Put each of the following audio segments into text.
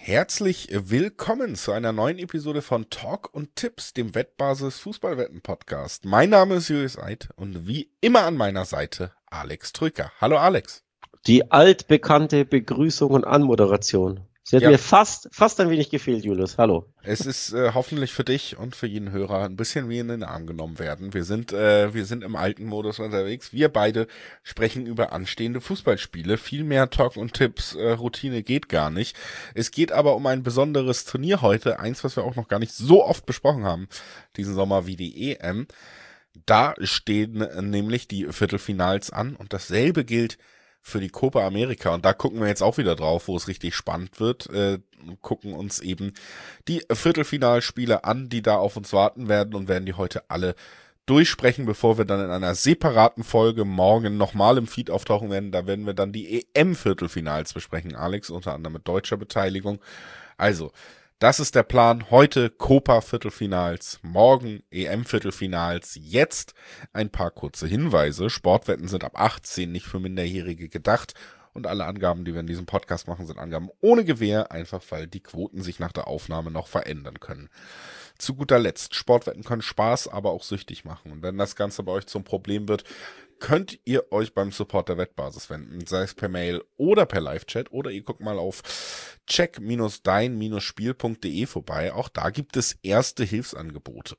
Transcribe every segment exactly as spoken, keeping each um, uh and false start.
Herzlich willkommen zu einer neuen Episode von Talk und Tipps, dem Wettbasis Fußballwetten-Podcast. Mein Name ist Julius Eid und wie immer an meiner Seite Alex Trücker. Hallo Alex. Die altbekannte Begrüßung und Anmoderation. Sie hat Ja. mir fast, fast ein wenig gefehlt, Julius. Hallo. Es ist äh, hoffentlich für dich und für jeden Hörer ein bisschen wie in den Arm genommen werden. Wir sind, äh, wir sind im alten Modus unterwegs. Wir beide sprechen über anstehende Fußballspiele. Viel mehr Talk und Tipps, äh, Routine geht gar nicht. Es geht aber um ein besonderes Turnier heute. Eins, was wir auch noch gar nicht so oft besprochen haben diesen Sommer wie die E M. Da stehen nämlich die Viertelfinals an und dasselbe gilt für die Copa America. Und da gucken wir jetzt auch wieder drauf, wo es richtig spannend wird. Äh, gucken uns eben die Viertelfinalspiele an, die da auf uns warten werden und werden die heute alle durchsprechen, bevor wir dann in einer separaten Folge morgen nochmal im Feed auftauchen werden. Da werden wir dann die E M-Viertelfinals besprechen, Alex, unter anderem mit deutscher Beteiligung. Also, das ist der Plan. Heute Copa-Viertelfinals, morgen E M-Viertelfinals. Jetzt ein paar kurze Hinweise. Sportwetten sind ab achtzehn, nicht für Minderjährige gedacht. Und alle Angaben, die wir in diesem Podcast machen, sind Angaben ohne Gewähr, einfach weil die Quoten sich nach der Aufnahme noch verändern können. Zu guter Letzt, Sportwetten können Spaß, aber auch süchtig machen. Und wenn das Ganze bei euch zum Problem wird, könnt ihr euch beim Support der Wettbasis wenden, sei es per Mail oder per Live-Chat, oder ihr guckt mal auf check dein Spiel punkt de vorbei. Auch da gibt es erste Hilfsangebote.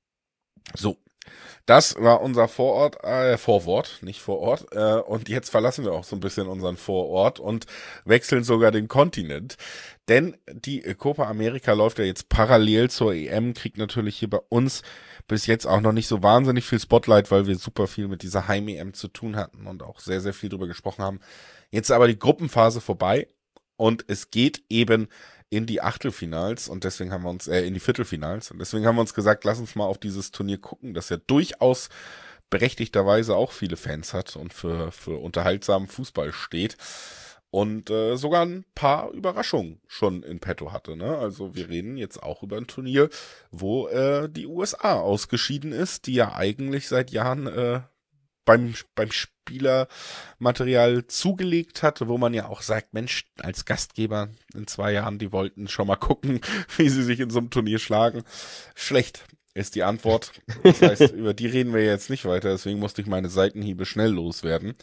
So, das war unser Vorort, äh, Vorwort, nicht Vorort. Äh, und jetzt verlassen wir auch so ein bisschen unseren Vorort und wechseln sogar den Kontinent. Denn die Copa America läuft ja jetzt parallel zur E M, kriegt natürlich hier bei uns bis jetzt auch noch nicht so wahnsinnig viel Spotlight, weil wir super viel mit dieser Heim-E M zu tun hatten und auch sehr, sehr viel drüber gesprochen haben. Jetzt ist aber die Gruppenphase vorbei und es geht eben in die Achtelfinals und deswegen haben wir uns, äh, in die Viertelfinals und deswegen haben wir uns gesagt, lass uns mal auf dieses Turnier gucken, das ja durchaus berechtigterweise auch viele Fans hat und für, für unterhaltsamen Fußball steht. Und äh, sogar ein paar Überraschungen schon in petto hatte, ne? Also wir reden jetzt auch über ein Turnier, wo äh, die U S A ausgeschieden ist, die ja eigentlich seit Jahren äh, beim beim Spielermaterial zugelegt hat, wo man ja auch sagt, Mensch, als Gastgeber in zwei Jahren, die wollten schon mal gucken, wie sie sich in so einem Turnier schlagen. Schlecht ist die Antwort. Das heißt, über die reden wir jetzt nicht weiter, deswegen musste ich meine Seitenhiebe schnell loswerden.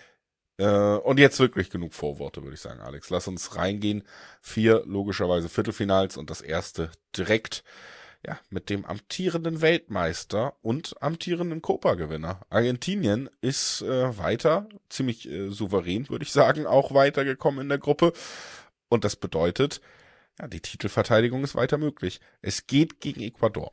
Und jetzt wirklich genug Vorworte, würde ich sagen, Alex. Lass uns reingehen. Vier, logischerweise Viertelfinals und das erste direkt ja mit dem amtierenden Weltmeister und amtierenden Copa-Gewinner. Argentinien ist äh, weiter, ziemlich äh, souverän, würde ich sagen, auch weitergekommen in der Gruppe. Und das bedeutet, ja, die Titelverteidigung ist weiter möglich. Es geht gegen Ecuador.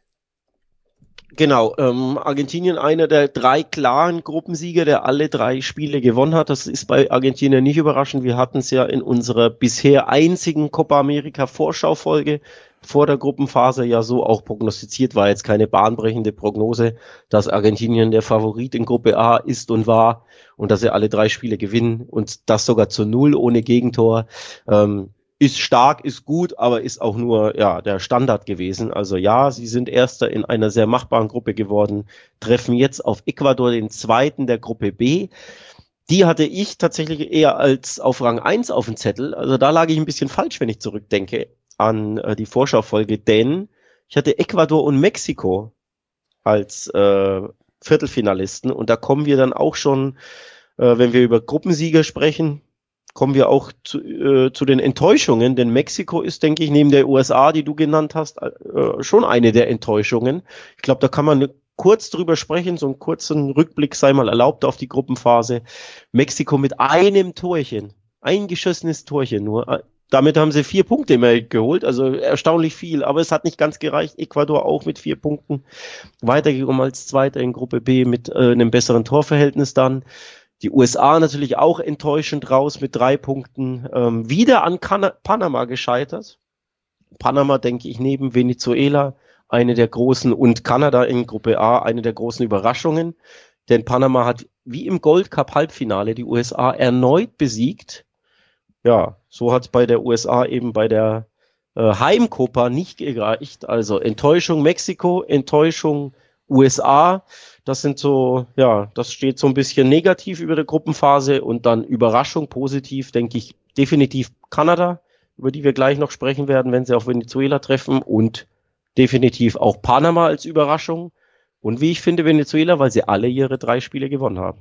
Genau, ähm, Argentinien einer der drei klaren Gruppensieger, der alle drei Spiele gewonnen hat. Das ist bei Argentinien nicht überraschend. Wir hatten es ja in unserer bisher einzigen Copa America Vorschaufolge vor der Gruppenphase ja so auch prognostiziert, war jetzt keine bahnbrechende Prognose, dass Argentinien der Favorit in Gruppe A ist und war und dass sie alle drei Spiele gewinnen und das sogar zu Null ohne Gegentor. Ähm, Ist stark, ist gut, aber ist auch nur ja der Standard gewesen. Also ja, sie sind Erster in einer sehr machbaren Gruppe geworden, treffen jetzt auf Ecuador, den Zweiten der Gruppe B. Die hatte ich tatsächlich eher als auf Rang eins auf dem Zettel. Also da lag ich ein bisschen falsch, wenn ich zurückdenke an äh, die Vorschaufolge, denn ich hatte Ecuador und Mexiko als äh, Viertelfinalisten und da kommen wir dann auch schon, äh, wenn wir über Gruppensieger sprechen, kommen wir auch zu, äh, zu den Enttäuschungen, denn Mexiko ist, denke ich, neben der U S A, die du genannt hast, äh, schon eine der Enttäuschungen. Ich glaube, da kann man kurz drüber sprechen, so einen kurzen Rückblick sei mal erlaubt auf die Gruppenphase. Mexiko mit einem Torchen, ein geschossenes Torchen nur. Damit haben sie vier Punkte mehr geholt, also erstaunlich viel, aber es hat nicht ganz gereicht. Ecuador auch mit vier Punkten weitergekommen als Zweiter in Gruppe B mit äh, einem besseren Torverhältnis dann. Die U S A natürlich auch enttäuschend raus mit drei Punkten. Ähm, wieder an Kan- Panama gescheitert. Panama, denke ich, neben Venezuela eine der großen und Kanada in Gruppe A eine der großen Überraschungen. Denn Panama hat wie im Gold Cup Halbfinale die U S A erneut besiegt. Ja, so hat es bei der U S A eben bei der äh, Heimcopa nicht gereicht. Also Enttäuschung Mexiko, Enttäuschung U S A. Das sind so, ja, das steht so ein bisschen negativ über der Gruppenphase und dann Überraschung positiv, denke ich, definitiv Kanada über die wir gleich noch sprechen werden, wenn sie auf Venezuela treffen, und definitiv auch Panama als Überraschung. Und wie ich finde, Venezuela, weil sie alle ihre drei Spiele gewonnen haben.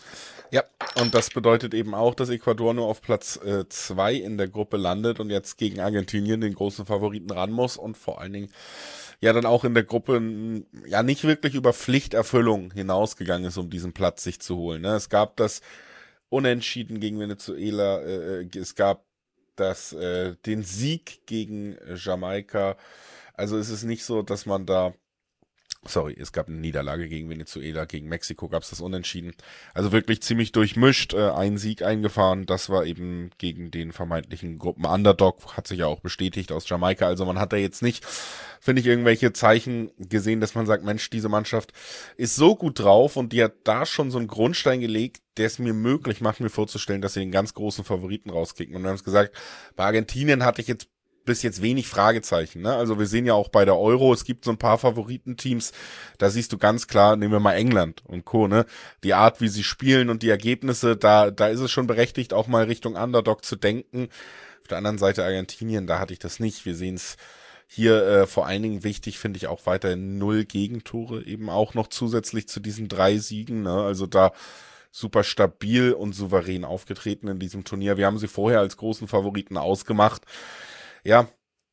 Ja, und das bedeutet eben auch, dass Ecuador nur auf Platz äh, zwei in der Gruppe landet und jetzt gegen Argentinien, den großen Favoriten, ran muss und vor allen Dingen ja dann auch in der Gruppe n- ja nicht wirklich über Pflichterfüllung hinausgegangen ist, um diesen Platz sich zu holen. Ne? Es gab das Unentschieden gegen Venezuela, äh, es gab das äh, den Sieg gegen äh, Jamaika. Also es ist nicht so, dass man da Sorry, es gab eine Niederlage gegen Venezuela, gegen Mexiko gab es das Unentschieden. Also wirklich ziemlich durchmischt, äh, einen Sieg eingefahren. Das war eben gegen den vermeintlichen Gruppen-Underdog, hat sich ja auch bestätigt aus Jamaika. Also man hat da jetzt nicht, finde ich, irgendwelche Zeichen gesehen, dass man sagt, Mensch, diese Mannschaft ist so gut drauf und die hat da schon so einen Grundstein gelegt, der es mir möglich macht, mir vorzustellen, dass sie den ganz großen Favoriten rauskicken. Und wir haben es gesagt, bei Argentinien hatte ich jetzt bis jetzt wenig Fragezeichen, ne? Also wir sehen ja auch bei der Euro, es gibt so ein paar Favoritenteams, da siehst du ganz klar, nehmen wir mal England und Co., ne? Die Art, wie sie spielen und die Ergebnisse, da da ist es schon berechtigt, auch mal Richtung Underdog zu denken. Auf der anderen Seite Argentinien, da hatte ich das nicht. Wir sehen es hier äh, vor allen Dingen wichtig, finde ich auch weiterhin null Gegentore, eben auch noch zusätzlich zu diesen drei Siegen, ne? Also da super stabil und souverän aufgetreten in diesem Turnier. Wir haben sie vorher als großen Favoriten ausgemacht. Ja,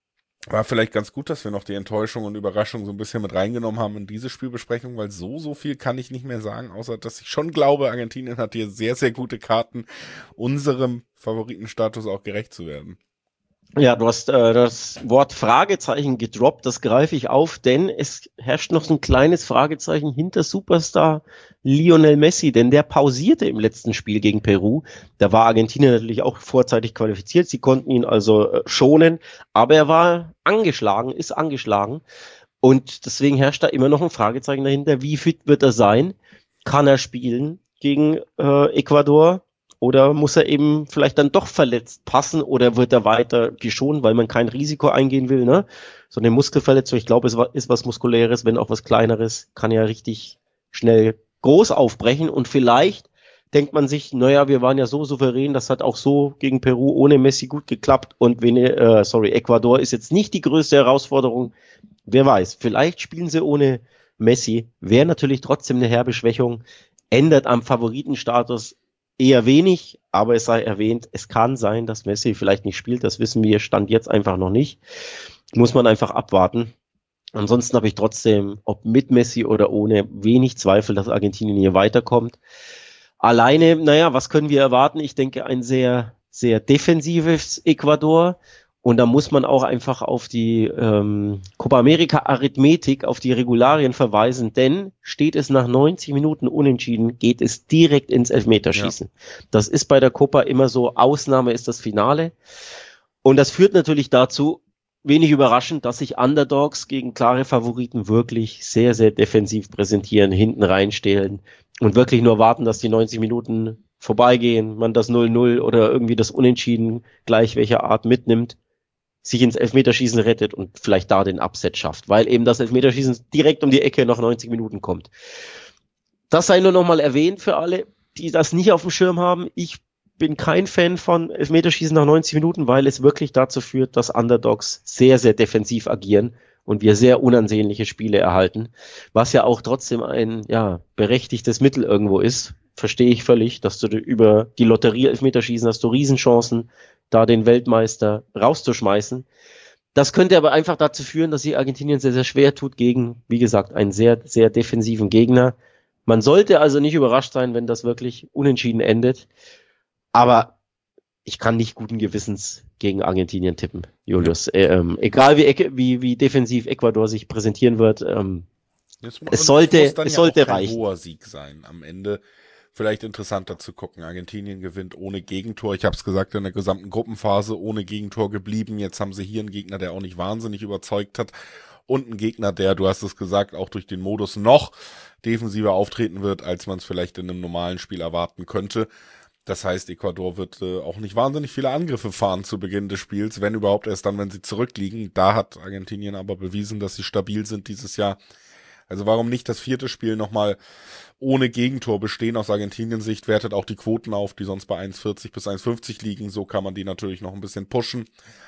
war vielleicht ganz gut, dass wir noch die Enttäuschung und Überraschung so ein bisschen mit reingenommen haben in diese Spielbesprechung, weil so, so viel kann ich nicht mehr sagen, außer dass ich schon glaube, Argentinien hat hier sehr, sehr gute Karten, unserem Favoritenstatus auch gerecht zu werden. Ja, du hast äh, das Wort Fragezeichen gedroppt, das greife ich auf, denn es herrscht noch so ein kleines Fragezeichen hinter Superstar Lionel Messi, denn der pausierte im letzten Spiel gegen Peru. Da war Argentinien natürlich auch vorzeitig qualifiziert, sie konnten ihn also äh, schonen, aber er war angeschlagen, ist angeschlagen, und deswegen herrscht da immer noch ein Fragezeichen dahinter, wie fit wird er sein, kann er spielen gegen äh, Ecuador? Oder muss er eben vielleicht dann doch verletzt passen, oder wird er weiter geschont, weil man kein Risiko eingehen will, ne? So eine Muskelverletzung, ich glaube, es ist was Muskuläres, wenn auch was Kleineres, kann ja richtig schnell groß aufbrechen, und vielleicht denkt man sich, naja, wir waren ja so souverän, das hat auch so gegen Peru ohne Messi gut geklappt, und wenn, äh, sorry, Ecuador ist jetzt nicht die größte Herausforderung, wer weiß, vielleicht spielen sie ohne Messi, wäre natürlich trotzdem eine herbe Schwächung, ändert am Favoritenstatus eher wenig, aber es sei erwähnt, es kann sein, dass Messi vielleicht nicht spielt. Das wissen wir, Stand jetzt einfach noch nicht. Muss man einfach abwarten. Ansonsten habe ich trotzdem, ob mit Messi oder ohne, wenig Zweifel, dass Argentinien hier weiterkommt. Alleine, naja, was können wir erwarten? Ich denke, ein sehr, sehr defensives Ecuador. Und da muss man auch einfach auf die ähm, Copa America Arithmetik, auf die Regularien verweisen, denn steht es nach neunzig Minuten unentschieden, geht es direkt ins Elfmeterschießen. Ja. Das ist bei der Copa immer so, Ausnahme ist das Finale. Und das führt natürlich dazu, wenig überraschend, dass sich Underdogs gegen klare Favoriten wirklich sehr, sehr defensiv präsentieren, hinten reinstellen und wirklich nur warten, dass die neunzig Minuten vorbeigehen, man das null null oder irgendwie das Unentschieden gleich welcher Art mitnimmt, sich ins Elfmeterschießen rettet und vielleicht da den Upset schafft, weil eben das Elfmeterschießen direkt um die Ecke nach neunzig Minuten kommt. Das sei nur nochmal erwähnt für alle, die das nicht auf dem Schirm haben. Ich bin kein Fan von Elfmeterschießen nach neunzig Minuten, weil es wirklich dazu führt, dass Underdogs sehr, sehr defensiv agieren und wir sehr unansehnliche Spiele erhalten, was ja auch trotzdem ein ja berechtigtes Mittel irgendwo ist. Verstehe ich völlig, dass du über die Lotterie Elfmeterschießen hast du Riesenchancen, da den Weltmeister rauszuschmeißen. Das könnte aber einfach dazu führen, dass sich Argentinien sehr, sehr schwer tut gegen, wie gesagt, einen sehr, sehr defensiven Gegner. Man sollte also nicht überrascht sein, wenn das wirklich unentschieden endet. Aber ich kann nicht guten Gewissens gegen Argentinien tippen, Julius. Ja. Äh, ähm, egal wie, wie, wie defensiv Ecuador sich präsentieren wird, ähm, es, es sollte, es muss es sollte ja auch kein reichen. Hoher Sieg sein am Ende. Vielleicht interessanter zu gucken. Argentinien gewinnt ohne Gegentor. Ich habe es gesagt, in der gesamten Gruppenphase ohne Gegentor geblieben. Jetzt haben sie hier einen Gegner, der auch nicht wahnsinnig überzeugt hat. Und einen Gegner, der, du hast es gesagt, auch durch den Modus noch defensiver auftreten wird, als man es vielleicht in einem normalen Spiel erwarten könnte. Das heißt, Ecuador wird äh, auch nicht wahnsinnig viele Angriffe fahren zu Beginn des Spiels, wenn überhaupt erst dann, wenn sie zurückliegen. Da hat Argentinien aber bewiesen, dass sie stabil sind dieses Jahr. Also warum nicht das vierte Spiel nochmal ohne Gegentor bestehen? Aus Argentiniens Sicht wertet auch die Quoten auf, die sonst bei eins vierzig bis eins fünfzig liegen. So kann man die natürlich noch ein bisschen pushen.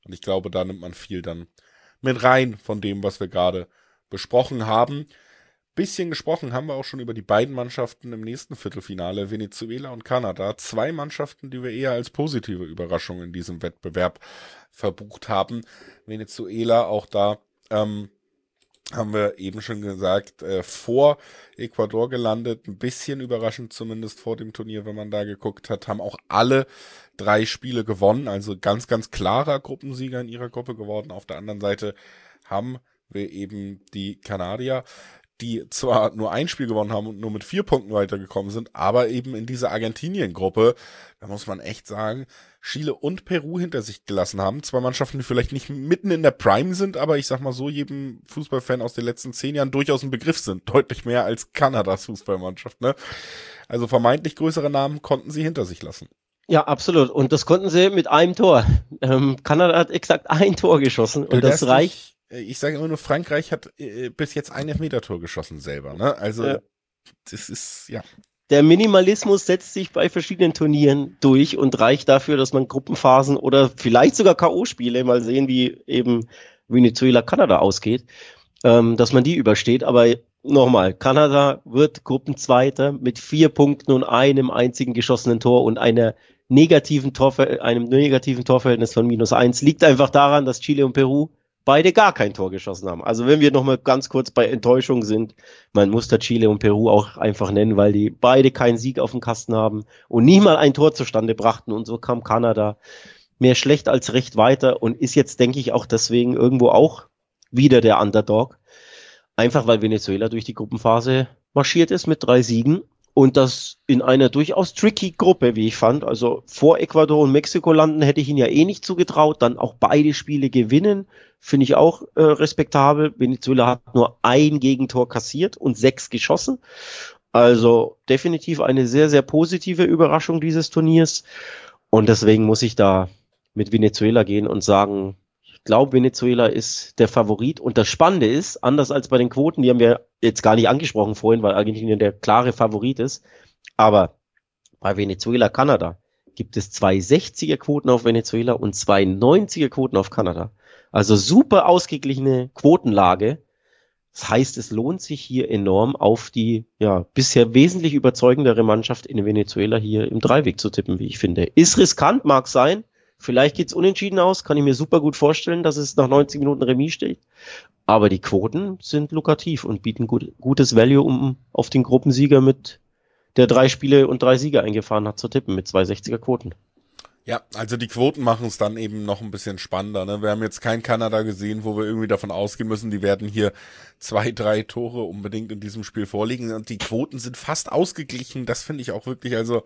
Und ich glaube, da nimmt man viel dann mit rein von dem, was wir gerade besprochen haben. Bisschen gesprochen haben wir auch schon über die beiden Mannschaften im nächsten Viertelfinale, Venezuela und Kanada. Zwei Mannschaften, die wir eher als positive Überraschung in diesem Wettbewerb verbucht haben. Venezuela auch da, ähm, haben wir eben schon gesagt, äh, vor Ecuador gelandet, ein bisschen überraschend zumindest vor dem Turnier, wenn man da geguckt hat, haben auch alle drei Spiele gewonnen, also ganz, ganz klarer Gruppensieger in ihrer Gruppe geworden. Auf der anderen Seite haben wir eben die Kanadier, die zwar nur ein Spiel gewonnen haben und nur mit vier Punkten weitergekommen sind, aber eben in dieser Argentinien-Gruppe, da muss man echt sagen, Chile und Peru hinter sich gelassen haben. Zwei Mannschaften, die vielleicht nicht mitten in der Prime sind, aber ich sag mal so, jedem Fußballfan aus den letzten zehn Jahren durchaus ein Begriff sind. Deutlich mehr als Kanadas Fußballmannschaft, ne? Also vermeintlich größere Namen konnten sie hinter sich lassen. Ja, absolut. Und das konnten sie mit einem Tor. Ähm, Kanada hat exakt ein Tor geschossen und das reicht. Nicht, ich sage immer nur, Frankreich hat äh, bis jetzt ein Elfmetertor geschossen selber, ne? Also, ja. Das ist, ja. Der Minimalismus setzt sich bei verschiedenen Turnieren durch und reicht dafür, dass man Gruppenphasen oder vielleicht sogar K O-Spiele, mal sehen, wie eben Venezuela-Kanada ausgeht, ähm, dass man die übersteht. Aber nochmal, Kanada wird Gruppenzweiter mit vier Punkten und einem einzigen geschossenen Tor und einer negativen Torver- einem negativen Torverhältnis von minus eins. Liegt einfach daran, dass Chile und Peru beide gar kein Tor geschossen haben. Also wenn wir nochmal ganz kurz bei Enttäuschung sind, man muss da Chile und Peru auch einfach nennen, weil die beide keinen Sieg auf dem Kasten haben und nie mal ein Tor zustande brachten und so kam Kanada mehr schlecht als recht weiter und ist jetzt, denke ich, auch deswegen irgendwo auch wieder der Underdog. Einfach weil Venezuela durch die Gruppenphase marschiert ist mit drei Siegen und das in einer durchaus tricky Gruppe, wie ich fand. Also vor Ecuador und Mexiko landen hätte ich ihnen ja eh nicht zugetraut, dann auch beide Spiele gewinnen. Finde ich auch äh, respektabel. Venezuela hat nur ein Gegentor kassiert und sechs geschossen. Also definitiv eine sehr, sehr positive Überraschung dieses Turniers. Und deswegen muss ich da mit Venezuela gehen und sagen, ich glaube, Venezuela ist der Favorit. Und das Spannende ist, anders als bei den Quoten, die haben wir jetzt gar nicht angesprochen vorhin, weil Argentinien der klare Favorit ist. Aber bei Venezuela, Kanada gibt es zwei sechziger-Quoten auf Venezuela und zwei neunziger-Quoten auf Kanada. Also super ausgeglichene Quotenlage. Das heißt, es lohnt sich hier enorm auf die ja bisher wesentlich überzeugendere Mannschaft in Venezuela hier im Dreiweg zu tippen, wie ich finde. Ist riskant, mag sein. Vielleicht geht's unentschieden aus. Kann ich mir super gut vorstellen, dass es nach neunzig Minuten Remis steht. Aber die Quoten sind lukrativ und bieten gut, gutes Value, um auf den Gruppensieger mit der drei Spiele und drei Siege eingefahren hat zu tippen mit zwei sechziger-Quoten. Ja, also die Quoten machen es dann eben noch ein bisschen spannender, ne? Wir haben jetzt kein Kanada gesehen, wo wir irgendwie davon ausgehen müssen, die werden hier zwei, drei Tore unbedingt in diesem Spiel vorliegen und die Quoten sind fast ausgeglichen. Das finde ich auch wirklich, also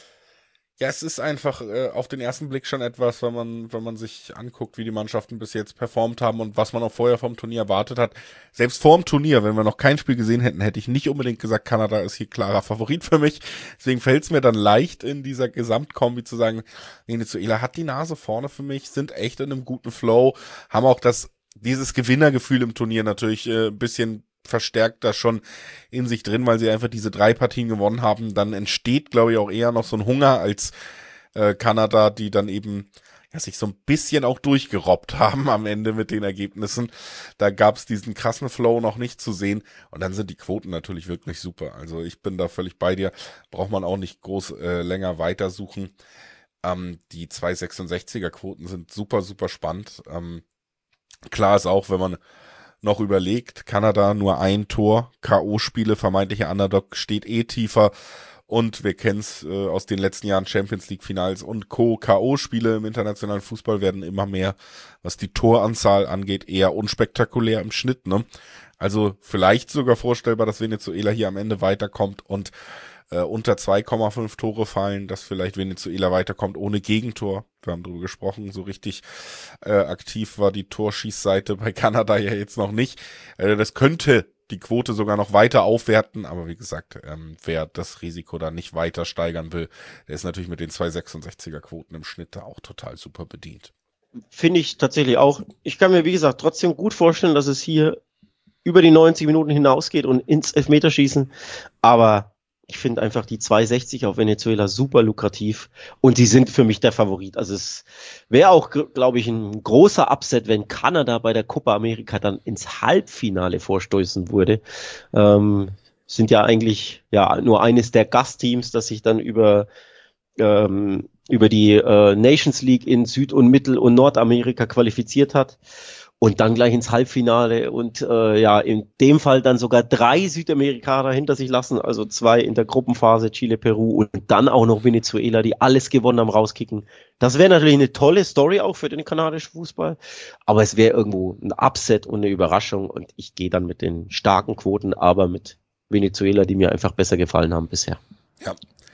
ja, es ist einfach äh, auf den ersten Blick schon etwas, wenn man wenn man sich anguckt, wie die Mannschaften bis jetzt performt haben und was man auch vorher vom Turnier erwartet hat. Selbst vor dem Turnier, wenn wir noch kein Spiel gesehen hätten, hätte ich nicht unbedingt gesagt, Kanada ist hier klarer Favorit für mich. Deswegen fällt es mir dann leicht, in dieser Gesamtkombi zu sagen, Venezuela hat die Nase vorne für mich, sind echt in einem guten Flow, haben auch das dieses Gewinnergefühl im Turnier natürlich äh, ein bisschen verstärkt das schon in sich drin, weil sie einfach diese drei Partien gewonnen haben. Dann entsteht, glaube ich, auch eher noch so ein Hunger als äh, Kanada, die dann eben ja sich so ein bisschen auch durchgerobbt haben am Ende mit den Ergebnissen. Da gab es diesen krassen Flow noch nicht zu sehen. Und dann sind die Quoten natürlich wirklich super. Also ich bin da völlig bei dir. Braucht man auch nicht groß äh, länger weitersuchen. Ähm, die zwei sechsundsechziger-Quoten sind super, super spannend. Ähm, klar ist auch, wenn man noch überlegt, Kanada nur ein Tor, K O-Spiele, vermeintlicher Underdog steht eh tiefer und wir kennen es äh, aus den letzten Jahren, Champions League Finals und Co. K O-Spiele im internationalen Fußball werden immer mehr, was die Toranzahl angeht, eher unspektakulär im Schnitt, ne? Also vielleicht sogar vorstellbar, dass Venezuela hier am Ende weiterkommt und äh, unter zwei Komma fünf Tore fallen, dass vielleicht Venezuela weiterkommt ohne Gegentor. Wir haben darüber gesprochen, so richtig äh, aktiv war die Torschießseite bei Kanada ja jetzt noch nicht. Äh, das könnte die Quote sogar noch weiter aufwerten, aber wie gesagt, ähm, wer das Risiko da nicht weiter steigern will, der ist natürlich mit den zwei sechsundsechziger-Quoten im Schnitt da auch total super bedient. Finde ich tatsächlich auch. Ich kann mir, wie gesagt, trotzdem gut vorstellen, dass es hier über die neunzig Minuten hinausgeht und ins Elfmeterschießen, aber Ich finde einfach die zwei sechzig auf Venezuela super lukrativ und sie sind für mich der Favorit. Also es wäre auch, glaube ich, ein großer Upset, wenn Kanada bei der Copa America dann ins Halbfinale vorstoßen würde. Ähm, sind ja eigentlich ja nur eines der Gastteams, das sich dann über ähm, über die äh, Nations League in Süd- und Mittel- und Nordamerika qualifiziert hat. Und dann gleich ins Halbfinale und äh, ja, in dem Fall dann sogar drei Südamerikaner hinter sich lassen, also zwei in der Gruppenphase, Chile, Peru und dann auch noch Venezuela, die alles gewonnen haben, rauskicken. Das wäre natürlich eine tolle Story auch für den kanadischen Fußball, aber es wäre irgendwo ein Upset und eine Überraschung und ich gehe dann mit den starken Quoten, aber mit Venezuela, die mir einfach besser gefallen haben bisher. Ja.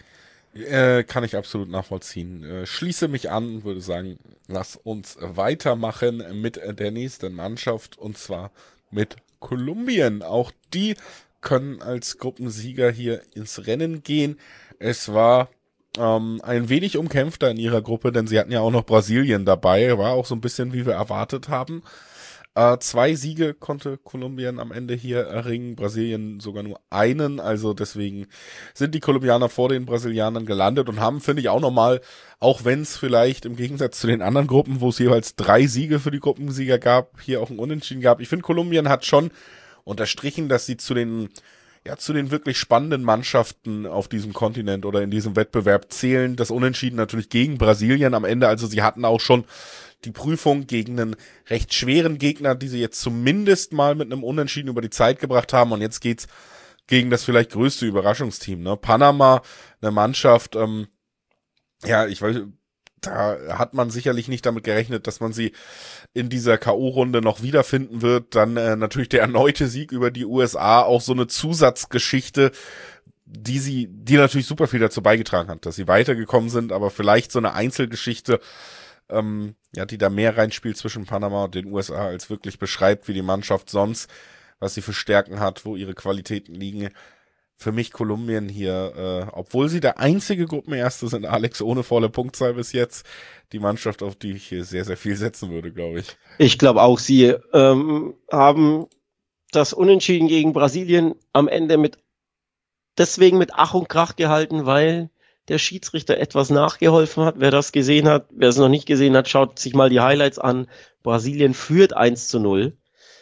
Äh, kann ich absolut nachvollziehen. Äh, schließe mich an und würde sagen, lass uns weitermachen mit der nächsten Mannschaft und zwar mit Kolumbien. Auch die können als Gruppensieger hier ins Rennen gehen. Es war ähm, ein wenig umkämpfter in ihrer Gruppe, denn sie hatten ja auch noch Brasilien dabei. War auch so ein bisschen, wie wir erwartet haben. Äh, zwei Siege konnte Kolumbien am Ende hier erringen, Brasilien sogar nur einen, also deswegen sind die Kolumbianer vor den Brasilianern gelandet und haben, finde ich, auch nochmal, auch wenn es vielleicht im Gegensatz zu den anderen Gruppen, wo es jeweils drei Siege für die Gruppensieger gab, hier auch ein Unentschieden gab. Ich finde, Kolumbien hat schon unterstrichen, dass sie zu den ja zu den wirklich spannenden Mannschaften auf diesem Kontinent oder in diesem Wettbewerb zählen. Das Unentschieden natürlich gegen Brasilien am Ende, also sie hatten auch schon die Prüfung gegen einen recht schweren Gegner, die sie jetzt zumindest mal mit einem Unentschieden über die Zeit gebracht haben. Und jetzt geht's gegen das vielleicht größte Überraschungsteam, ne? Panama, eine Mannschaft, ähm, ja, ich weiß, da hat man sicherlich nicht damit gerechnet, dass man sie in dieser K O-Runde noch wiederfinden wird. Dann äh, natürlich der erneute Sieg über die U S A, auch so eine Zusatzgeschichte, die sie, die natürlich super viel dazu beigetragen hat, dass sie weitergekommen sind, aber vielleicht so eine Einzelgeschichte, ähm, ja, die da mehr reinspielt zwischen Panama und den U S A, als wirklich beschreibt, wie die Mannschaft sonst, was sie für Stärken hat, wo ihre Qualitäten liegen. Für mich Kolumbien hier, äh, obwohl sie der einzige Gruppenerste sind, Alex, ohne volle Punktzahl bis jetzt, die Mannschaft, auf die ich hier sehr, sehr viel setzen würde, glaube ich. Ich glaube auch, sie ähm, haben das Unentschieden gegen Brasilien am Ende mit deswegen mit Ach und Krach gehalten, weil der Schiedsrichter etwas nachgeholfen hat. Wer das gesehen hat, wer es noch nicht gesehen hat, schaut sich mal die Highlights an. Brasilien führt eins zu null.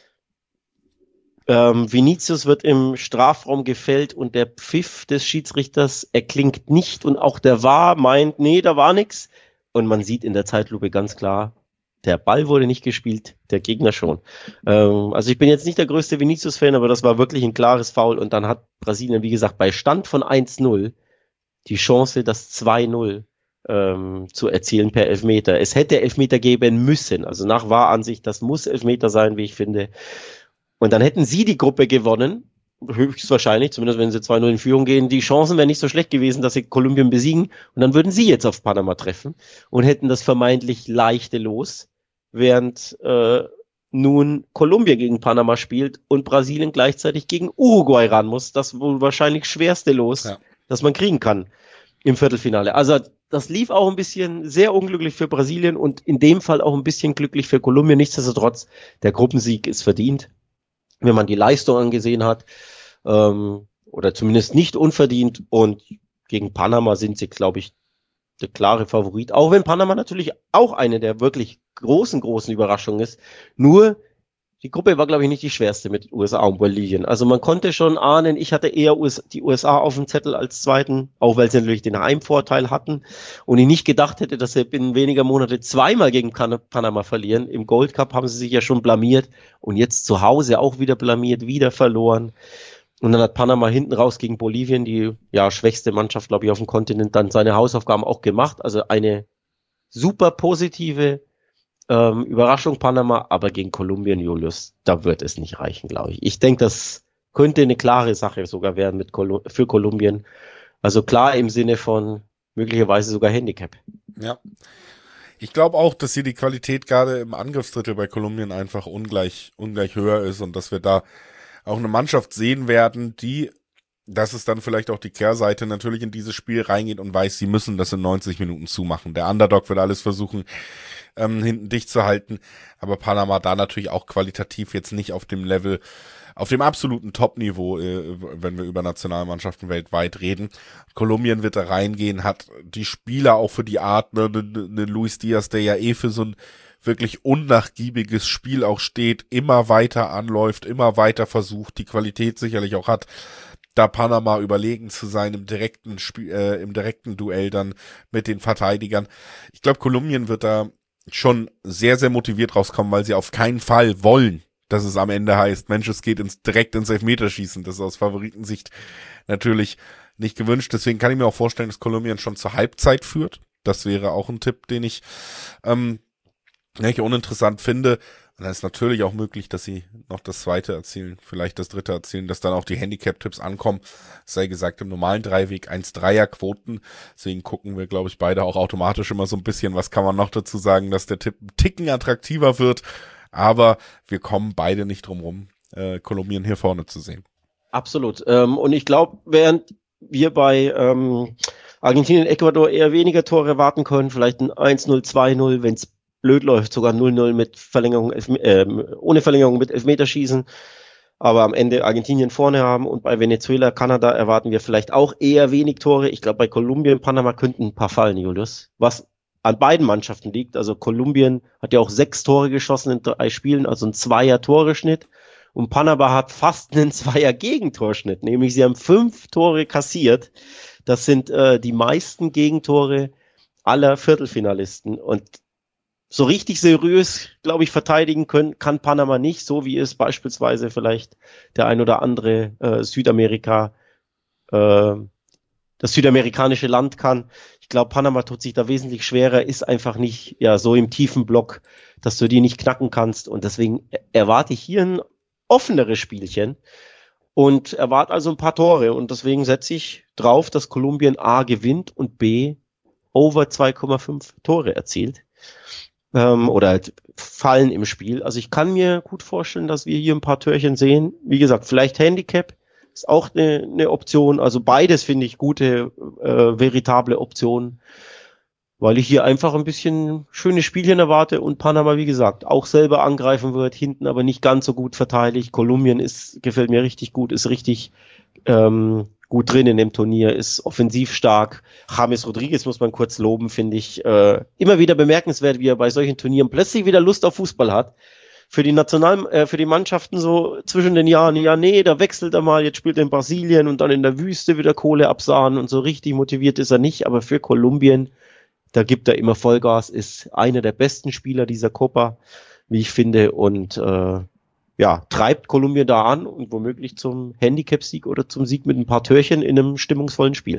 Ähm, Vinicius wird im Strafraum gefällt und der Pfiff des Schiedsrichters erklingt nicht und auch der V A R meint, nee, da war nix. Und man sieht in der Zeitlupe ganz klar, der Ball wurde nicht gespielt, der Gegner schon. Ähm, also ich bin jetzt nicht der größte Vinicius-Fan, aber das war wirklich ein klares Foul und dann hat Brasilien, wie gesagt, bei Stand von eins null die Chance, das zwei null ähm, zu erzielen per Elfmeter. Es hätte Elfmeter geben müssen, also nach V A R-Ansicht, das muss Elfmeter sein, wie ich finde. Und dann hätten sie die Gruppe gewonnen, höchstwahrscheinlich, zumindest wenn sie zwei null in Führung gehen. Die Chancen wären nicht so schlecht gewesen, dass sie Kolumbien besiegen. Und dann würden sie jetzt auf Panama treffen und hätten das vermeintlich leichte Los, während äh, nun Kolumbien gegen Panama spielt und Brasilien gleichzeitig gegen Uruguay ran muss. Das wohl wahrscheinlich schwerste Los, ja, das man kriegen kann im Viertelfinale. Also das lief auch ein bisschen sehr unglücklich für Brasilien und in dem Fall auch ein bisschen glücklich für Kolumbien. Nichtsdestotrotz, der Gruppensieg ist verdient, wenn man die Leistung angesehen hat, ähm, oder zumindest nicht unverdient. Und gegen Panama sind sie, glaube ich, der klare Favorit. Auch wenn Panama natürlich auch eine der wirklich großen, großen Überraschungen ist. Nur die Gruppe war, glaube ich, nicht die schwerste mit U S A und Bolivien. Also man konnte schon ahnen, ich hatte eher U S, die U S A auf dem Zettel als zweiten, auch weil sie natürlich den Heimvorteil hatten und ich nicht gedacht hätte, dass sie binnen weniger Monate zweimal gegen Panama verlieren. Im Gold Cup haben sie sich ja schon blamiert und jetzt zu Hause auch wieder blamiert, wieder verloren. Und dann hat Panama hinten raus gegen Bolivien, die ja schwächste Mannschaft, glaube ich, auf dem Kontinent, dann seine Hausaufgaben auch gemacht. Also eine super positive Ähm, Überraschung Panama, aber gegen Kolumbien, Julius, da wird es nicht reichen, glaube ich. Ich denke, das könnte eine klare Sache sogar werden mit Kol- für Kolumbien. Also klar im Sinne von möglicherweise sogar Handicap. Ja. Ich glaube auch, dass hier die Qualität gerade im Angriffsdrittel bei Kolumbien einfach ungleich, ungleich höher ist und dass wir da auch eine Mannschaft sehen werden, die, dass es dann vielleicht auch die Kehrseite natürlich in dieses Spiel reingeht und weiß, sie müssen das in neunzig Minuten zumachen. Der Underdog wird alles versuchen, ähm, hinten dicht zu halten, aber Panama da natürlich auch qualitativ jetzt nicht auf dem Level, auf dem absoluten Top-Niveau, äh, wenn wir über Nationalmannschaften weltweit reden. Kolumbien wird da reingehen, hat die Spieler auch für die Art, ne, ne, ne Luis Diaz, der ja eh für so ein wirklich unnachgiebiges Spiel auch steht, immer weiter anläuft, immer weiter versucht, die Qualität sicherlich auch hat, da Panama überlegen zu sein im direkten Spiel, äh, im direkten Duell dann mit den Verteidigern. Ich glaube, Kolumbien wird da schon sehr, sehr motiviert rauskommen, weil sie auf keinen Fall wollen, dass es am Ende heißt, Mensch, es geht ins, direkt ins Elfmeterschießen. Das ist aus Favoritensicht natürlich nicht gewünscht. Deswegen kann ich mir auch vorstellen, dass Kolumbien schon zur Halbzeit führt. Das wäre auch ein Tipp, den ich ähm, nicht uninteressant finde. Und dann ist natürlich auch möglich, dass sie noch das zweite erzielen, vielleicht das dritte erzielen, dass dann auch die Handicap-Tipps ankommen. Sei gesagt, im normalen Dreiweg eins Komma dreier Quoten. Deswegen gucken wir, glaube ich, beide auch automatisch immer so ein bisschen, was kann man noch dazu sagen, dass der Tipp einen Ticken attraktiver wird. Aber wir kommen beide nicht drum rum, äh, Kolumbien hier vorne zu sehen. Absolut. Ähm, und ich glaube, während wir bei ähm, Argentinien, Ecuador eher weniger Tore erwarten können, vielleicht ein eins null, zwei null, wenn es blöd läuft, sogar null null mit Verlängerung, äh, ohne Verlängerung mit Elfmeterschießen, aber am Ende Argentinien vorne haben, und bei Venezuela, Kanada erwarten wir vielleicht auch eher wenig Tore. Ich glaube, bei Kolumbien, Panama könnten ein paar fallen, Julius, was an beiden Mannschaften liegt. Also Kolumbien hat ja auch sechs Tore geschossen in drei Spielen, also ein Zweier-Tore-Schnitt, und Panama hat fast einen Zweier-Gegentorschnitt, nämlich sie haben fünf Tore kassiert. Das sind äh, die meisten Gegentore aller Viertelfinalisten, und so richtig seriös, glaube ich, verteidigen können, kann Panama nicht, so wie es beispielsweise vielleicht der ein oder andere äh, Südamerika, äh, das südamerikanische Land kann. Ich glaube, Panama tut sich da wesentlich schwerer, ist einfach nicht ja so im tiefen Block, dass du die nicht knacken kannst, und deswegen erwarte ich hier ein offeneres Spielchen und erwarte also ein paar Tore, und deswegen setze ich drauf, dass Kolumbien A gewinnt und B over zwei Komma fünf Tore erzielt. Oder halt Fallen im Spiel. Also ich kann mir gut vorstellen, dass wir hier ein paar Törchen sehen. Wie gesagt, vielleicht Handicap ist auch eine, eine Option. Also beides finde ich gute, äh, veritable Optionen, weil ich hier einfach ein bisschen schöne Spielchen erwarte und Panama, wie gesagt, auch selber angreifen wird, hinten aber nicht ganz so gut verteidigt. Kolumbien ist, gefällt mir richtig gut, ist richtig ähm, gut drin in dem Turnier, ist offensiv stark. James Rodriguez muss man kurz loben, finde ich. Äh, immer wieder bemerkenswert, wie er bei solchen Turnieren plötzlich wieder Lust auf Fußball hat. Für die National, äh, für die Mannschaften so zwischen den Jahren, ja nee, da wechselt er mal, jetzt spielt er in Brasilien und dann in der Wüste wieder Kohle absahen, und so richtig motiviert ist er nicht, aber für Kolumbien, da gibt er immer Vollgas, ist einer der besten Spieler dieser Copa, wie ich finde, und äh, ja, treibt Kolumbien da an und womöglich zum Handicap-Sieg oder zum Sieg mit ein paar Törchen in einem stimmungsvollen Spiel.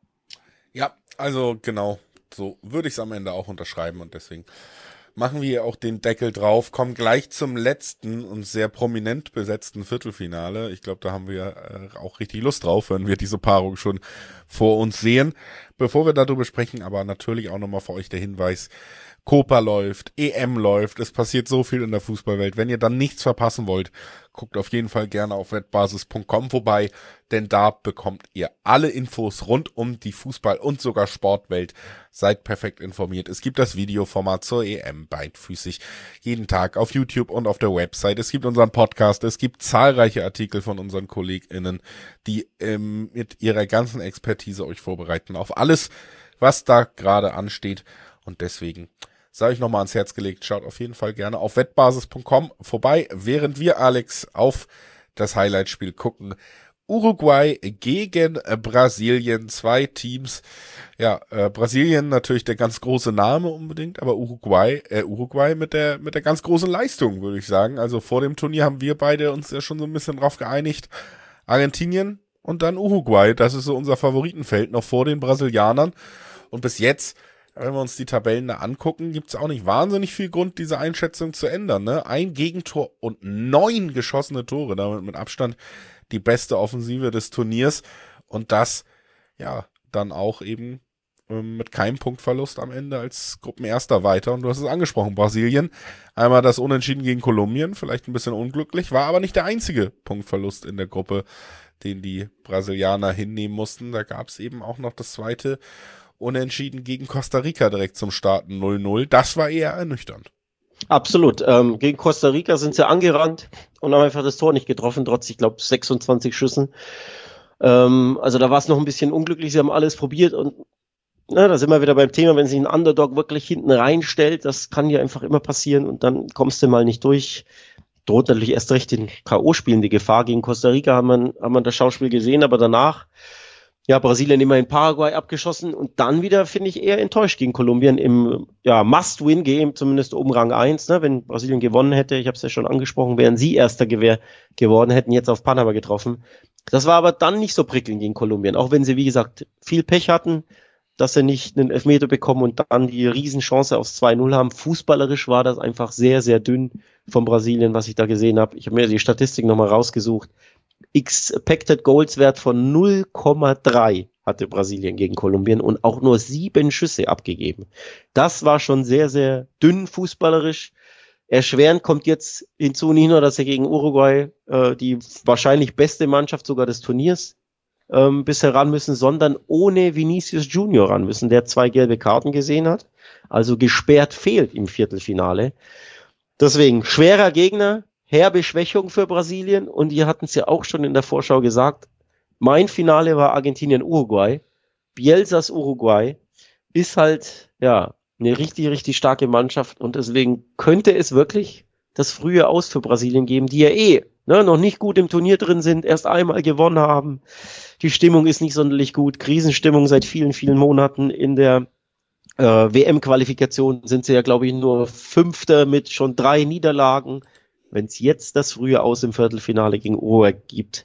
Ja, also genau, so würde ich es am Ende auch unterschreiben, und deswegen machen wir auch den Deckel drauf, kommen gleich zum letzten und sehr prominent besetzten Viertelfinale. Ich glaube, da haben wir äh, auch richtig Lust drauf, wenn wir diese Paarung schon vor uns sehen. Bevor wir darüber sprechen, aber natürlich auch nochmal für euch der Hinweis: Copa läuft, E M läuft, es passiert so viel in der Fußballwelt. Wenn ihr dann nichts verpassen wollt, guckt auf jeden Fall gerne auf wettbasis punkt com vorbei, denn da bekommt ihr alle Infos rund um die Fußball- und sogar Sportwelt. Seid perfekt informiert. Es gibt das Videoformat zur E M beidfüßig jeden Tag auf YouTube und auf der Website. Es gibt unseren Podcast, es gibt zahlreiche Artikel von unseren KollegInnen, die ähm, mit ihrer ganzen Expertise euch vorbereiten auf alles, was da gerade ansteht. Und deswegen sei euch nochmal ans Herz gelegt, schaut auf jeden Fall gerne auf wettbasis punkt com vorbei, während wir, Alex, auf das Highlight-Spiel gucken. Uruguay gegen äh, Brasilien, zwei Teams. Ja, äh, Brasilien natürlich der ganz große Name unbedingt, aber Uruguay, äh, Uruguay mit der mit der ganz großen Leistung, würde ich sagen. Also vor dem Turnier haben wir beide uns ja schon so ein bisschen drauf geeinigt. Argentinien und dann Uruguay, das ist so unser Favoritenfeld, noch vor den Brasilianern. Und bis jetzt, wenn wir uns die Tabellen da angucken, gibt es auch nicht wahnsinnig viel Grund, diese Einschätzung zu ändern. Ne? Ein Gegentor und neun geschossene Tore, damit mit Abstand die beste Offensive des Turniers. Und das, ja, dann auch eben ähm, mit keinem Punktverlust am Ende als Gruppenerster weiter. Und du hast es angesprochen, Brasilien. Einmal das Unentschieden gegen Kolumbien, vielleicht ein bisschen unglücklich, war aber nicht der einzige Punktverlust in der Gruppe, den die Brasilianer hinnehmen mussten. Da gab es eben auch noch das zweite Unentschieden gegen Costa Rica direkt zum Starten null null. Das war eher ernüchternd. Absolut. Ähm, gegen Costa Rica sind sie angerannt und haben einfach das Tor nicht getroffen, trotz, ich glaube, sechsundzwanzig Schüssen. Ähm, also da war es noch ein bisschen unglücklich. Sie haben alles probiert und na, da sind wir wieder beim Thema, wenn sich ein Underdog wirklich hinten reinstellt, das kann dir einfach immer passieren und dann kommst du mal nicht durch. Droht natürlich erst recht den K O-Spielen die Gefahr. Gegen Costa Rica haben wir, haben wir das Schauspiel gesehen, aber danach, ja, Brasilien immer in Paraguay abgeschossen und dann wieder, finde ich, eher enttäuscht gegen Kolumbien im ja, Must-Win-Game, zumindest oben Rang eins. Ne? Wenn Brasilien gewonnen hätte, ich habe es ja schon angesprochen, wären sie erster Gewehr geworden, hätten jetzt auf Panama getroffen. Das war aber dann nicht so prickelnd gegen Kolumbien, auch wenn sie, wie gesagt, viel Pech hatten, dass sie nicht einen Elfmeter bekommen und dann die Riesenchance aufs zwei null haben. Fußballerisch war das einfach sehr, sehr dünn von Brasilien, was ich da gesehen habe. Ich habe mir die Statistik nochmal rausgesucht. Expected Goals Wert von null Komma drei hatte Brasilien gegen Kolumbien und auch nur sieben Schüsse abgegeben. Das war schon sehr, sehr dünn fußballerisch. Erschwerend kommt jetzt hinzu nicht nur, dass er gegen Uruguay äh, die wahrscheinlich beste Mannschaft sogar des Turniers ähm, bisher ran müssen, sondern ohne Vinicius Junior ran müssen, der zwei gelbe Karten gesehen hat, also gesperrt fehlt im Viertelfinale. Deswegen schwerer Gegner, herbe Schwächung für Brasilien und ihr hatten es ja auch schon in der Vorschau gesagt, mein Finale war Argentinien-Uruguay. Bielsas Uruguay ist halt, ja, eine richtig, richtig starke Mannschaft und deswegen könnte es wirklich das frühe Aus für Brasilien geben, die ja eh ne, noch nicht gut im Turnier drin sind, erst einmal gewonnen haben. Die Stimmung ist nicht sonderlich gut, Krisenstimmung seit vielen, vielen Monaten. In der äh, W M-Qualifikation sind sie ja, glaube ich, nur Fünfter mit schon drei Niederlagen. Wenn es jetzt das frühe Aus im Viertelfinale gegen Uruguay gibt,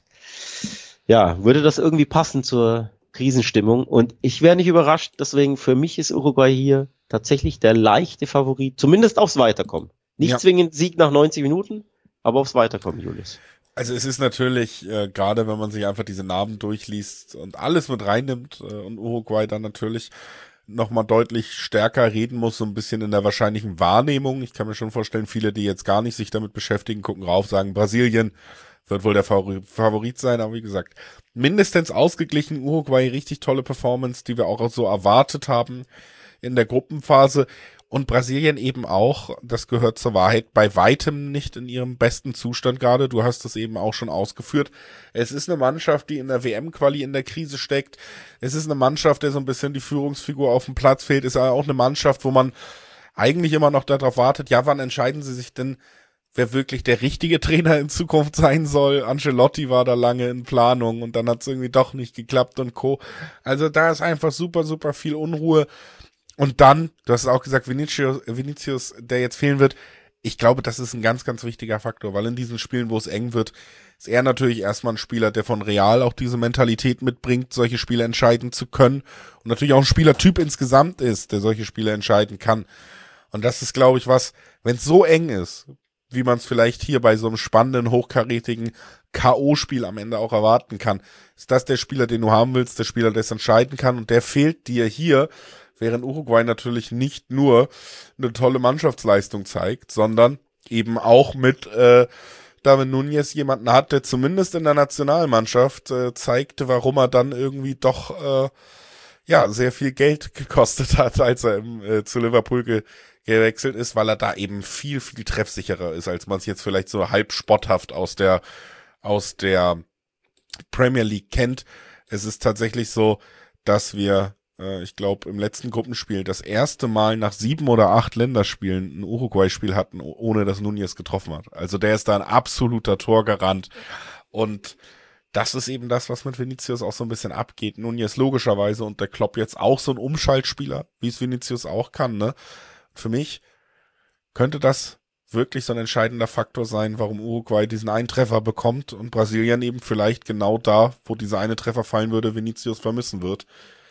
ja, würde das irgendwie passen zur Krisenstimmung. Und ich wäre nicht überrascht, deswegen für mich ist Uruguay hier tatsächlich der leichte Favorit, zumindest aufs Weiterkommen. Nicht ja. zwingend Sieg nach neunzig Minuten, aber aufs Weiterkommen, Julius. Also es ist natürlich, äh, gerade wenn man sich einfach diese Namen durchliest und alles mit reinnimmt äh, und Uruguay dann natürlich nochmal deutlich stärker reden muss, so ein bisschen in der wahrscheinlichen Wahrnehmung. Ich kann mir schon vorstellen, viele, die jetzt gar nicht sich damit beschäftigen, gucken rauf, sagen, Brasilien wird wohl der Favorit sein, aber wie gesagt, mindestens ausgeglichen, Uruguay, richtig tolle Performance, die wir auch so erwartet haben in der Gruppenphase. Und Brasilien eben auch, das gehört zur Wahrheit, bei weitem nicht in ihrem besten Zustand gerade. Du hast es eben auch schon ausgeführt. Es ist eine Mannschaft, die in der W M-Quali in der Krise steckt. Es ist eine Mannschaft, der so ein bisschen die Führungsfigur auf dem Platz fehlt. Es ist auch eine Mannschaft, wo man eigentlich immer noch darauf wartet, ja, wann entscheiden sie sich denn, wer wirklich der richtige Trainer in Zukunft sein soll. Ancelotti war da lange in Planung und dann hat es irgendwie doch nicht geklappt und Co. Also da ist einfach super, super viel Unruhe. Und dann, du hast es auch gesagt, Vinicius, Vinicius, der jetzt fehlen wird, ich glaube, das ist ein ganz, ganz wichtiger Faktor, weil in diesen Spielen, wo es eng wird, ist er natürlich erstmal ein Spieler, der von Real auch diese Mentalität mitbringt, solche Spiele entscheiden zu können und natürlich auch ein Spielertyp insgesamt ist, der solche Spiele entscheiden kann. Und das ist, glaube ich, was, wenn es so eng ist, wie man es vielleicht hier bei so einem spannenden, hochkarätigen K O-Spiel am Ende auch erwarten kann, ist das der Spieler, den du haben willst, der Spieler, der es entscheiden kann und der fehlt dir hier, während Uruguay natürlich nicht nur eine tolle Mannschaftsleistung zeigt, sondern eben auch mit äh, Darwin Núñez jemanden hat, der zumindest in der Nationalmannschaft äh, zeigte, warum er dann irgendwie doch äh, ja sehr viel Geld gekostet hat, als er im, äh, zu Liverpool ge- gewechselt ist, weil er da eben viel, viel treffsicherer ist, als man es jetzt vielleicht so halb spotthaft aus der aus der Premier League kennt. Es ist tatsächlich so, dass wir ich glaube, im letzten Gruppenspiel das erste Mal nach sieben oder acht Länderspielen ein Uruguay-Spiel hatten, ohne dass Núñez getroffen hat. Also der ist da ein absoluter Torgarant. Und das ist eben das, was mit Vinicius auch so ein bisschen abgeht. Núñez logischerweise und der Klopp jetzt auch so ein Umschaltspieler, wie es Vinicius auch kann. Ne? Für mich könnte das wirklich so ein entscheidender Faktor sein, warum Uruguay diesen einen Treffer bekommt und Brasilien eben vielleicht genau da, wo dieser eine Treffer fallen würde, Vinicius vermissen wird.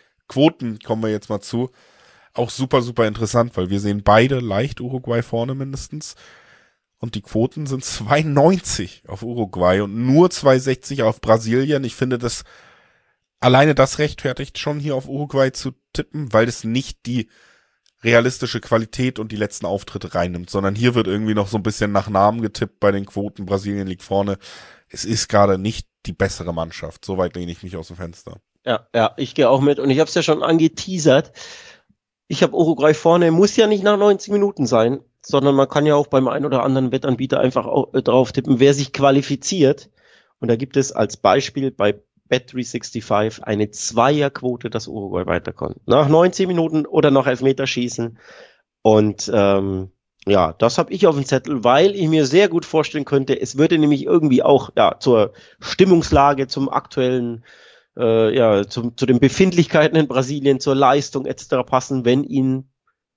Quoten kommen wir jetzt mal zu. Auch super, super interessant, weil wir sehen beide leicht Uruguay vorne mindestens. Und die Quoten sind zwei neunzig auf Uruguay und nur zwei sechzig auf Brasilien. Ich finde, das alleine das rechtfertigt schon hier auf Uruguay zu tippen, weil es nicht die realistische Qualität und die letzten Auftritte reinnimmt, sondern hier wird irgendwie noch so ein bisschen nach Namen getippt bei den Quoten. Brasilien liegt vorne. Es ist gerade nicht die bessere Mannschaft. Soweit lehne ich mich aus dem Fenster. Ja, ja, ich gehe auch mit und ich habe es ja schon angeteasert. Ich habe Uruguay vorne, muss ja nicht nach neunzig Minuten sein. sondern man kann ja auch beim einen oder anderen Wettanbieter einfach auch, äh, drauf tippen, wer sich qualifiziert. Und da gibt es als Beispiel bei Bet dreihundertfünfundsechzig eine Zweierquote, dass Uruguay weiterkommt. Nach neunzehn Minuten oder nach Elfmeterschießen. Und ähm, ja, das habe ich auf dem Zettel, weil ich mir sehr gut vorstellen könnte, es würde nämlich irgendwie auch ja zur Stimmungslage, zum aktuellen, äh, ja, zum, zu den Befindlichkeiten in Brasilien, zur Leistung et cetera passen, wenn ihnen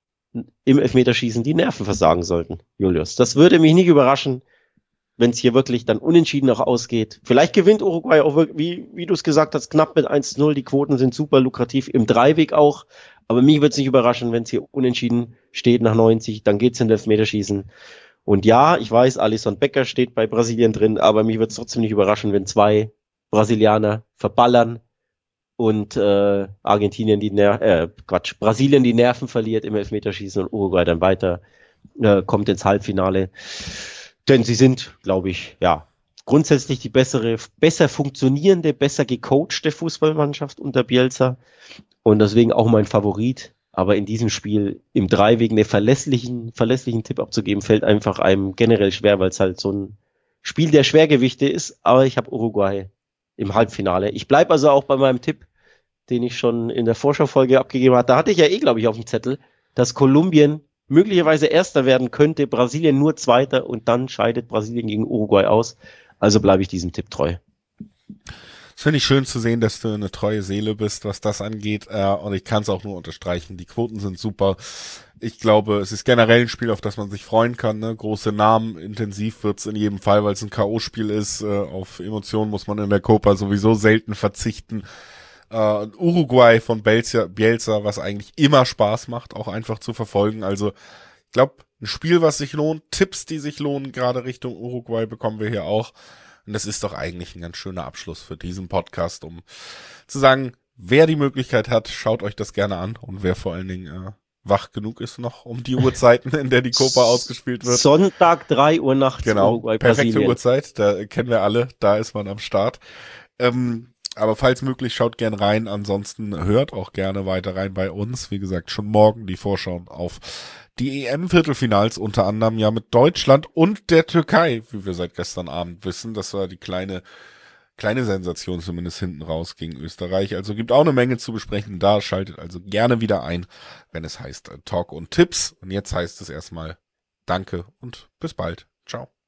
im Elfmeterschießen die Nerven versagen sollten, Julius. Das würde mich nicht überraschen, wenn es hier wirklich dann unentschieden noch ausgeht. Vielleicht gewinnt Uruguay auch, wie, wie du es gesagt hast, knapp mit eins zu null. Die Quoten sind super lukrativ, im Dreiweg auch. Aber mich würde es nicht überraschen, wenn es hier unentschieden steht nach neunzig. Dann geht's in den Elfmeterschießen. Und ja, ich weiß, Alisson Becker steht bei Brasilien drin, aber mich würde es trotzdem nicht überraschen, wenn zwei Brasilianer verballern und äh, Argentinien die Ner äh, Quatsch, Brasilien die Nerven verliert im Elfmeterschießen und Uruguay dann weiter äh, kommt ins Halbfinale. Denn sie sind, glaube ich, ja, grundsätzlich die bessere, besser funktionierende, besser gecoachte Fußballmannschaft unter Bielsa und deswegen auch mein Favorit. Aber in diesem Spiel im Dreiweg einen verlässlichen, verlässlichen Tipp abzugeben, fällt einfach einem generell schwer, weil es halt so ein Spiel der Schwergewichte ist. Aber ich habe Uruguay im Halbfinale. Ich bleibe also auch bei meinem Tipp, den ich schon in der Vorschaufolge abgegeben habe. Da hatte ich ja eh, glaube ich, auf dem Zettel, dass Kolumbien möglicherweise Erster werden könnte, Brasilien nur Zweiter und dann scheidet Brasilien gegen Uruguay aus. Also bleibe ich diesem Tipp treu. Das finde ich schön zu sehen, dass du eine treue Seele bist, was das angeht. Äh, und ich kann es auch nur unterstreichen. Die Quoten sind super. Ich glaube, es ist generell ein Spiel, auf das man sich freuen kann. Ne? Große Namen, intensiv wird's in jedem Fall, weil es ein K O-Spiel ist. Äh, auf Emotionen muss man in der Copa sowieso selten verzichten. Uh, Uruguay von Bielsa, Bielsa, was eigentlich immer Spaß macht, auch einfach zu verfolgen. Also ich glaube, ein Spiel, was sich lohnt, Tipps, die sich lohnen, gerade Richtung Uruguay bekommen wir hier auch. Und das ist doch eigentlich ein ganz schöner Abschluss für diesen Podcast, um zu sagen, wer die Möglichkeit hat, schaut euch das gerne an. Und wer vor allen Dingen äh, wach genug ist noch um die Uhrzeiten, in der die Copa ausgespielt wird. Sonntag drei Uhr nachts. Genau, Uruguay, perfekte Brasilien. Uhrzeit, da kennen wir alle, da ist man am Start. Ähm, Aber falls möglich, schaut gern rein. Ansonsten hört auch gerne weiter rein bei uns. Wie gesagt, schon morgen die Vorschau auf die E M-Viertelfinals, unter anderem ja mit Deutschland und der Türkei, wie wir seit gestern Abend wissen. Das war die kleine kleine Sensation zumindest hinten raus gegen Österreich. Also gibt auch eine Menge zu besprechen da. Schaltet also gerne wieder ein, wenn es heißt Talk und Tipps. Und jetzt heißt es erstmal Danke und bis bald. Ciao.